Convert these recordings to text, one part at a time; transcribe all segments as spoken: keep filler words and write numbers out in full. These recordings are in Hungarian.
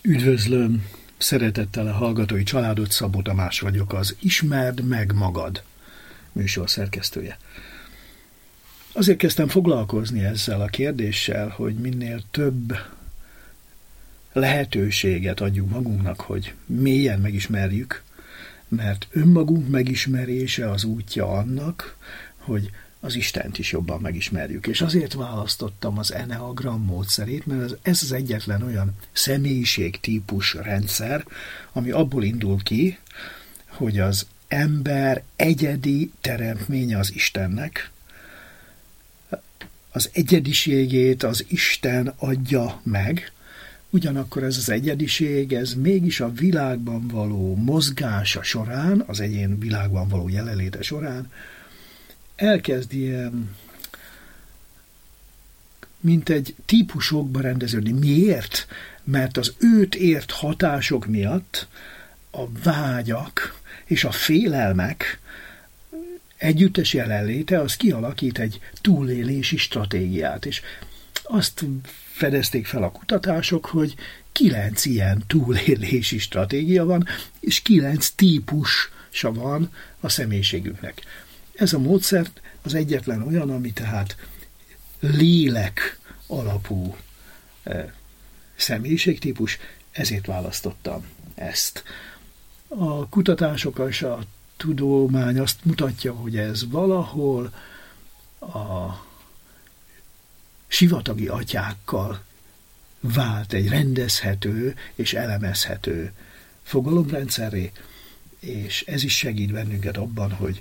Üdvözlöm, szeretettel a hallgatói családot, Szabó Tamás vagyok, az Ismerd meg magad műsor szerkesztője. Azért kezdtem foglalkozni ezzel a kérdéssel, hogy minél több lehetőséget adjunk magunknak, hogy mélyen megismerjük, mert önmagunk megismerése az útja annak, hogy az Istent is jobban megismerjük. És azért választottam az Enneagram módszerét, mert ez az egyetlen olyan személyiségtípus rendszer, ami abból indul ki, hogy az ember egyedi teremtménye az Istennek, az egyediségét az Isten adja meg, ugyanakkor ez az egyediség, ez mégis a világban való mozgása során, az egyén világban való jelenléte során elkezd ilyen, mint egy típusokba rendeződni. Miért? Mert az őt ért hatások miatt a vágyak és a félelmek együttes jelenléte az kialakít egy túlélési stratégiát. És azt fedezték fel a kutatások, hogy kilenc ilyen túlélési stratégia van, és kilenc típusa van a személyiségünknek. Ez a módszer az egyetlen olyan, ami tehát lélek alapú e, személyiségtípus, ezért választottam ezt. A kutatások és a tudomány azt mutatja, hogy ez valahol a sivatagi atyákkal vált egy rendezhető és elemezhető fogalomrendszerré, és ez is segít bennünket abban, hogy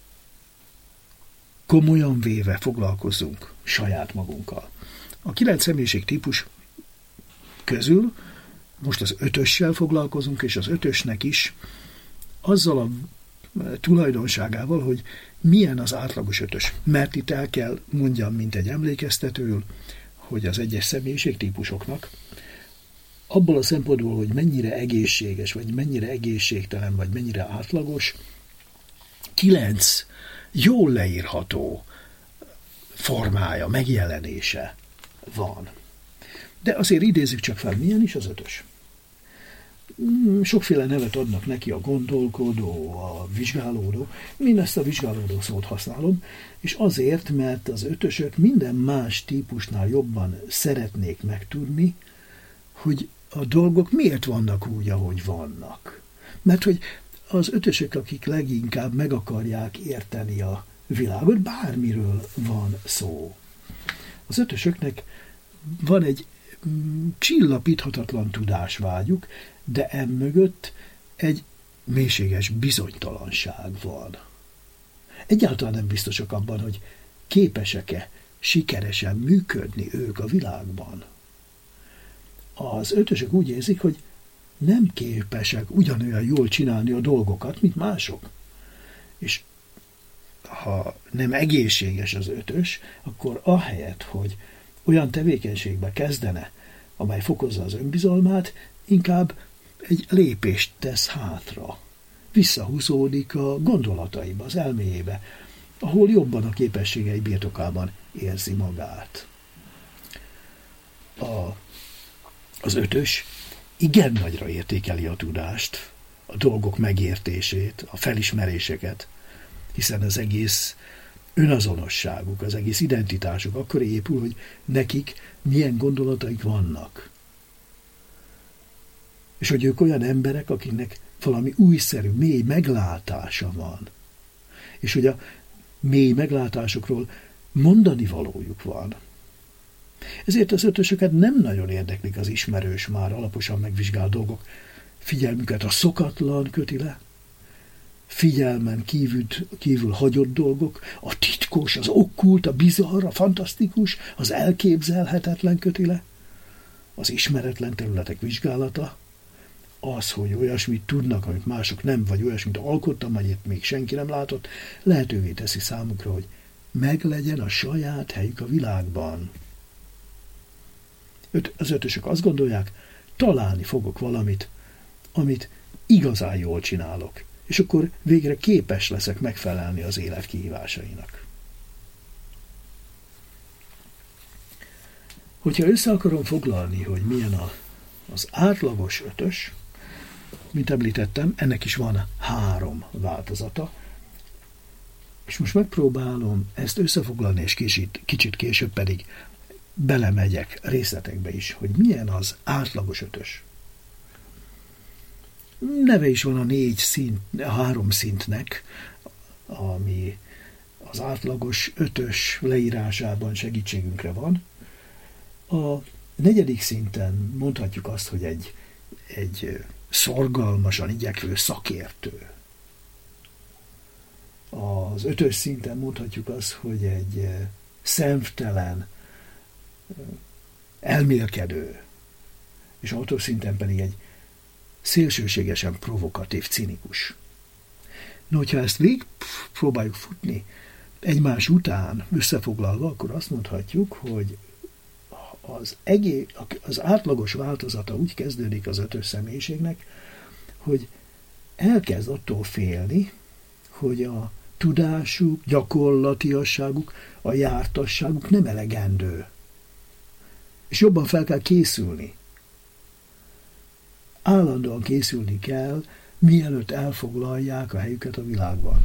komolyan véve foglalkozzunk saját magunkkal. A kilenc személyiségtípus közül most az ötössel foglalkozunk, és az ötösnek is azzal a tulajdonságával, hogy milyen az átlagos ötös. Mert itt el kell mondjam, mint egy emlékeztetőül, hogy az egyes személyiségtípusoknak abból a szempontból, hogy mennyire egészséges, vagy mennyire egészségtelen, vagy mennyire átlagos, kilenc jól leírható formája, megjelenése van. De azért idézzük csak fel, milyen is az ötös. Sokféle nevet adnak neki, a gondolkodó, a vizsgálódó. Én ezt a vizsgálódó szót használom, és azért, mert az ötösök minden más típusnál jobban szeretnék megtudni, hogy a dolgok miért vannak úgy, ahogy vannak. Mert hogy az ötösök, akik leginkább meg akarják érteni a világot, bármiről van szó. Az ötösöknek van egy csillapíthatatlan tudásvágyuk, de emögött egy mélységes bizonytalanság van. Egyáltalán nem biztosak abban, hogy képesek-e sikeresen működni ők a világban. Az ötösök úgy érzik, hogy nem képesek ugyanolyan jól csinálni a dolgokat, mint mások. És ha nem egészséges az ötös, akkor ahelyett, hogy olyan tevékenységbe kezdene, amely fokozza az önbizalmát, inkább egy lépést tesz hátra. Visszahúzódik a gondolataiba, az elméjébe, ahol jobban a képességei birtokában érzi magát. A, az ötös igen nagyra értékeli a tudást, a dolgok megértését, a felismeréseket, hiszen az egész önazonosságuk, az egész identitásuk akkor épül, hogy nekik milyen gondolataik vannak. És hogy ők olyan emberek, akiknek valami újszerű, mély meglátása van. És hogy a mély meglátásokról mondani valójuk van. Ezért az ötösöket nem nagyon érdeklik az ismerős, már alaposan megvizsgált dolgok. Figyelmüket a szokatlan köti le, figyelmen kívül, kívül hagyott dolgok, a titkos, az okkult, a bizarr, a fantasztikus, az elképzelhetetlen köti le, az ismeretlen területek vizsgálata, az, hogy olyasmit tudnak, amit mások nem, vagy olyasmit alkottam, amit még senki nem látott, lehetővé teszi számukra, hogy meglegyen a saját helyük a világban. Öt, az ötösök azt gondolják, találni fogok valamit, amit igazán jól csinálok, és akkor végre képes leszek megfelelni az élet kihívásainak. Hogyha össze akarom foglalni, hogy milyen a, Az átlagos ötös, mint említettem, ennek is van három változata, és most megpróbálom ezt összefoglalni, és kicsit, kicsit később pedig belemegyek részletekbe is, hogy milyen az átlagos ötös. Neve is van a négy szint, a három szintnek, ami az átlagos ötös leírásában segítségünkre van. A negyedik szinten mondhatjuk azt, hogy egy, egy szorgalmasan igyekvő szakértő. Az ötös szinten mondhatjuk azt, hogy egy szemtelen, elmélkedő, és a hatos szinten pedig egy szélsőségesen provokatív, cinikus. No, hogyha ezt végig próbáljuk futni egymás után összefoglalva, akkor azt mondhatjuk, hogy az, egész, az átlagos változata úgy kezdődik az ötös személyiségnek, hogy elkezd attól félni, hogy a tudásuk, gyakorlatiasságuk, a jártasságuk nem elegendő. És jobban fel kell készülni. Állandóan készülni kell, mielőtt elfoglalják a helyüket a világban.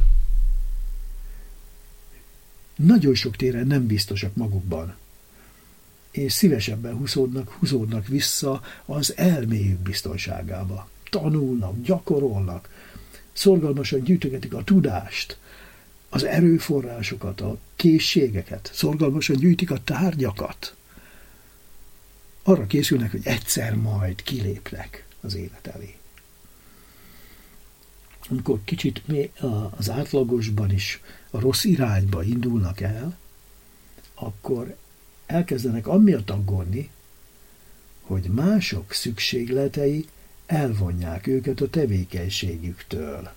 Nagyon sok téren nem biztosak magukban, és szívesebben húzódnak, húzódnak vissza az elméjük biztonságába. Tanulnak, gyakorolnak, szorgalmasan gyűjtögetik a tudást, az erőforrásokat, a készségeket, szorgalmasan gyűjtik a tárgyakat. Arra készülnek, hogy egyszer majd kilépnek az élet elé. Amikor kicsit az átlagosban is a rossz irányba indulnak el, akkor elkezdenek amiatt aggódni, hogy mások szükségletei elvonják őket a tevékenységüktől.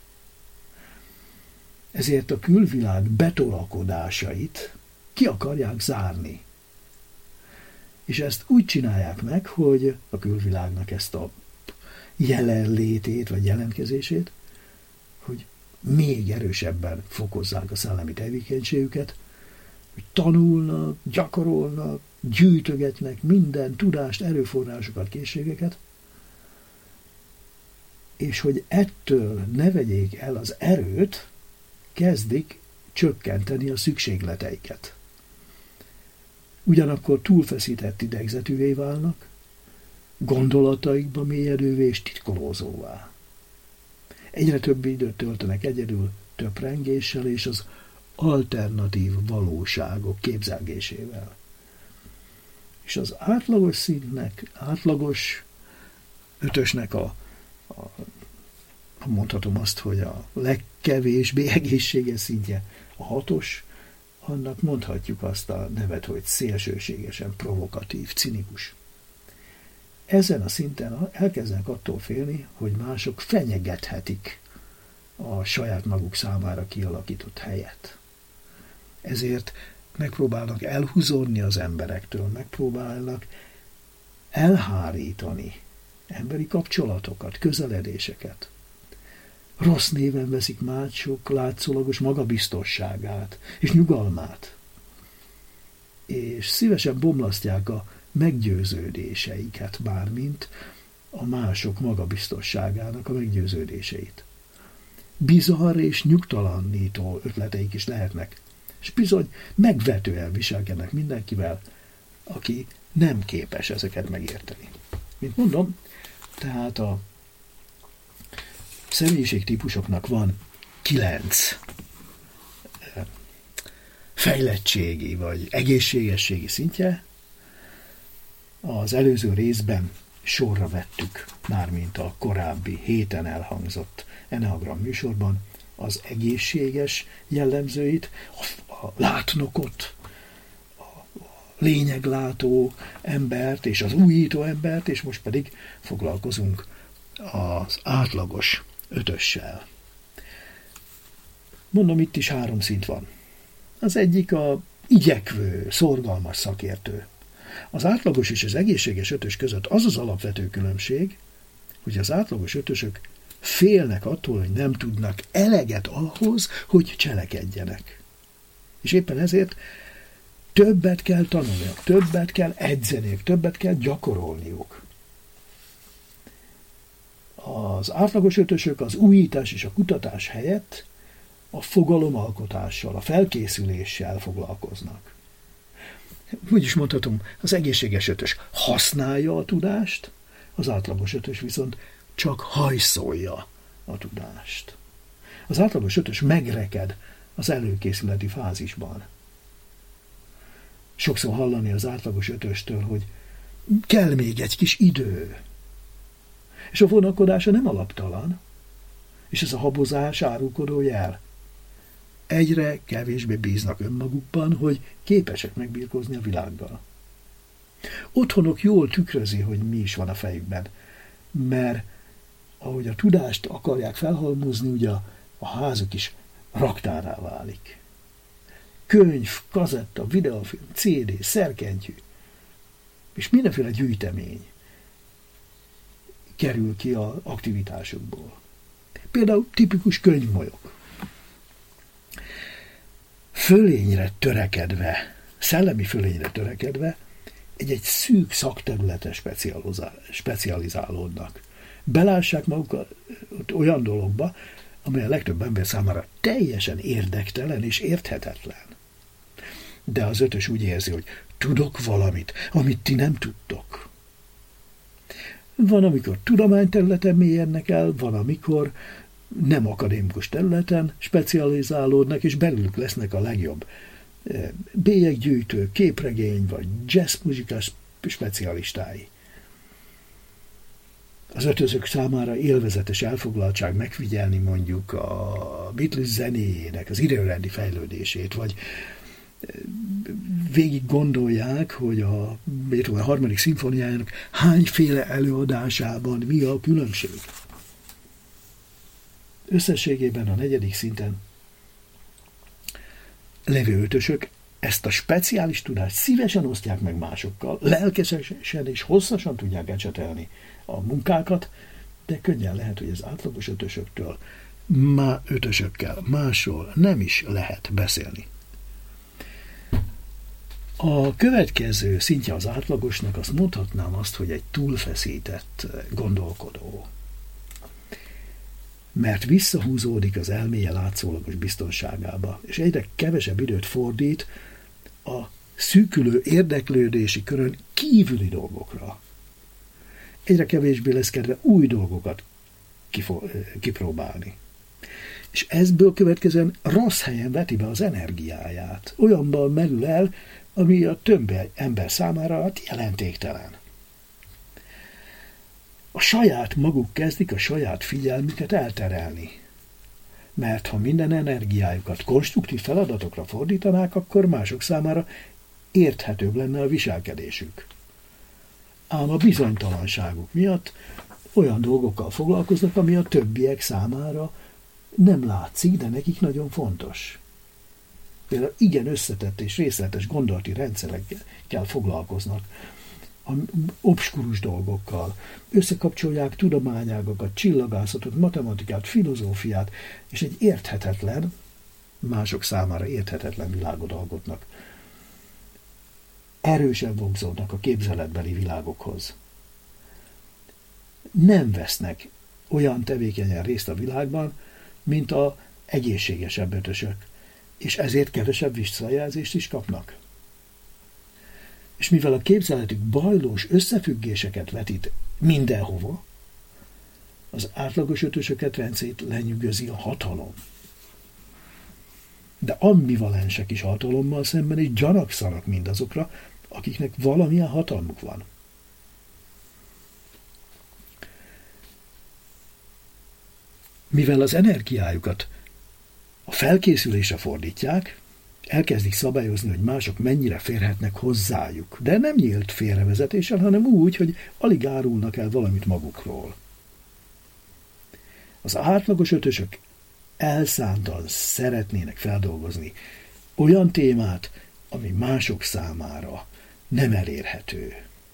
Ezért a külvilág betolakodásait ki akarják zárni. És ezt úgy csinálják meg, hogy a külvilágnak ezt a jelenlétét vagy jelentkezését, hogy még erősebben fokozzák a szellemi tevékenységüket, hogy tanulnak, gyakorolnak, gyűjtögetnek minden tudást, erőforrásokat, készségeket, és hogy ettől ne vegyék el az erőt, kezdik csökkenteni a szükségleteiket. Ugyanakkor túlfeszített idegzetűvé válnak, gondolataikba mélyedővé és titkolózóvá. Egyre több időt töltenek egyedül, több rengéssel és az alternatív valóságok képzelgésével. És az átlagos szintnek, átlagos ötösnek a, a mondhatom azt, hogy a legkevésbé egészséges szintje a hatos, annak mondhatjuk azt a nevet, hogy szélsőségesen provokatív, cinikus. Ezen a szinten elkezdenek attól félni, hogy mások fenyegethetik a saját maguk számára kialakított helyet. Ezért megpróbálnak elhúzódni az emberektől, megpróbálnak elhárítani emberi kapcsolatokat, közeledéseket. Rossz néven veszik mások látszólagos magabiztosságát és nyugalmát, és szívesen bomlasztják a meggyőződéseiket, mármint a mások magabiztosságának a meggyőződéseit. Bizarr és nyugtalanító ötleteik is lehetnek, és bizony megvetően viselkednek mindenkivel, aki nem képes ezeket megérteni. Mint mondom, tehát a személyiségtípusoknak van kilenc fejlettségi vagy egészségességi szintje. Az előző részben sorra vettük, mármint a korábbi héten elhangzott Enneagram műsorban, az egészséges jellemzőit, a látnokot, a lényeglátó embert és az újító embert, és most pedig foglalkozunk az átlagos ötössel. Mondom, itt is három szint van. Az egyik a igyekvő, szorgalmas szakértő. Az átlagos és az egészséges ötös között az az alapvető különbség, hogy az átlagos ötösök félnek attól, hogy nem tudnak eleget ahhoz, hogy cselekedjenek. És éppen ezért többet kell tanulniuk, többet kell edzeniük, többet kell gyakorolniuk. Az átlagos ötösök az újítás és a kutatás helyett a fogalomalkotással, a felkészüléssel foglalkoznak. Úgy is mondhatom, az egészséges ötös használja a tudást, az átlagos ötös viszont csak hajszolja a tudást. Az átlagos ötös megreked az előkészületi fázisban. Sokszor hallani az átlagos ötöstől, hogy kell még egy kis idő. És a vonakodása nem alaptalan, és ez a habozás árulkodó jel. Egyre kevésbé bíznak önmagukban, hogy képesek megbirkózni a világgal. Otthonok jól tükrözi, hogy mi is van a fejükben, mert ahogy a tudást akarják felhalmozni, ugye a, a házuk is raktárá válik. Könyv, kazetta, videófilm, cé dé, szerkentyű, és mindenféle gyűjtemény kerül ki az aktivitásokból. Például tipikus könyvmolyok. Fölényre törekedve, szellemi fölényre törekedve egy-egy szűk szakterületen specializálódnak. Belássák magukat olyan dologba, amely a legtöbb ember számára teljesen érdektelen és érthetetlen. De az ötös úgy érzi, hogy tudok valamit, amit ti nem tudtok. Van, amikor tudományterületen mélyednek el, van, amikor nem akadémikus területen specializálódnak, és belülük lesznek a legjobb bélyeggyűjtő, képregény vagy jazzmuzsikás specialistái. Az ötözök számára élvezetes elfoglaltság megfigyelni mondjuk a Beatles zenéjének az időrendi fejlődését, vagy végig gondolják, hogy a Beethoven harmadik szimfóniájának hányféle előadásában mi a különbség. Összességében a negyedik szinten levő ötösök ezt a speciális tudást szívesen osztják meg másokkal, lelkesesen és hosszasan tudják ecsetelni a munkákat, de könnyen lehet, hogy az átlagos ötösöktől, má ötösökkel másról nem is lehet beszélni. A következő szintje az átlagosnak, azt mondhatnám azt, hogy egy túlfeszített gondolkodó. Mert visszahúzódik az elméje látszólagos biztonságába, és egyre kevesebb időt fordít a szűkülő érdeklődési körön kívüli dolgokra. Egyre kevésbé lesz kedve új dolgokat kipróbálni. És ezből következően rossz helyen veti be az energiáját. Olyanban merül el, ami a többi ember számára hát jelentéktelen. A saját maguk kezdik a saját figyelmüket elterelni. Mert ha minden energiájukat konstruktív feladatokra fordítanák, akkor mások számára érthetőbb lenne a viselkedésük. Ám a bizonytalanságuk miatt olyan dolgokkal foglalkoznak, ami a többiek számára nem látszik, de nekik nagyon fontos. Például igen összetett és részletes gondolati rendszerekkel foglalkoznak, obskurus dolgokkal, összekapcsolják tudományágakat, csillagászatot, matematikát, filozófiát, és egy érthetetlen, mások számára érthetetlen világot alkotnak. Erősen vonzódnak a képzeletbeli világokhoz. Nem vesznek olyan tevékenyen részt a világban, mint az egészségesebb ötösök, és ezért kevesebb visszajelzést is kapnak. És mivel a képzeletük bajlós összefüggéseket vetít mindenhova, az átlagos ötösök kedvencét lenyűgözi a hatalom. De ambivalensek is hatalommal szemben is gyanakszanak mindazokra, akiknek valamilyen hatalmuk van. Mivel az energiájukat a felkészülésre fordítják, elkezdik szabályozni, hogy mások mennyire férhetnek hozzájuk, de nem nyílt félrevezetéssel, hanem úgy, hogy alig árulnak el valamit magukról. Az átlagos ötösök elszántan szeretnének feldolgozni olyan témát, ami mások számára nem elérhető.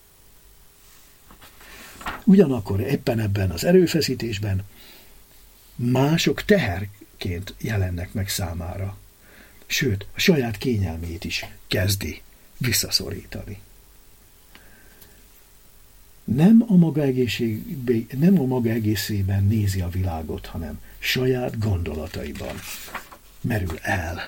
Ugyanakkor éppen ebben az erőfeszítésben mások teherként jelennek meg számára, sőt, a saját kényelmét is kezdi visszaszorítani. nem a maga egészségében, nem a maga egészében nézi a világot, hanem saját gondolataiban merül el.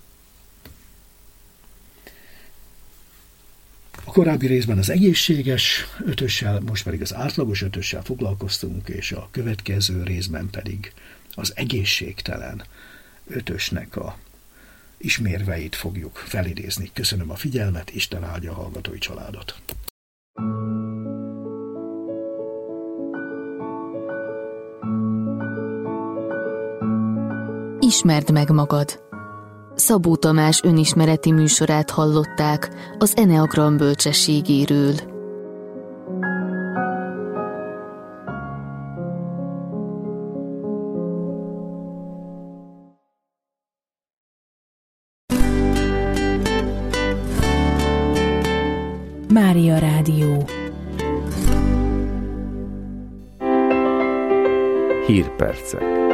A korábbi részben az egészséges ötössel, most pedig az átlagos ötössel foglalkoztunk, és a következő részben pedig az egészségtelen ötösnek a ismérveit fogjuk felidézni. Köszönöm a figyelmet, Isten áldja a hallgatói családot. Ismerd meg magad. Szabó Tamás önismereti műsorát hallották az Eneagram bölcsességéről. Mária Rádió. Hírpercek.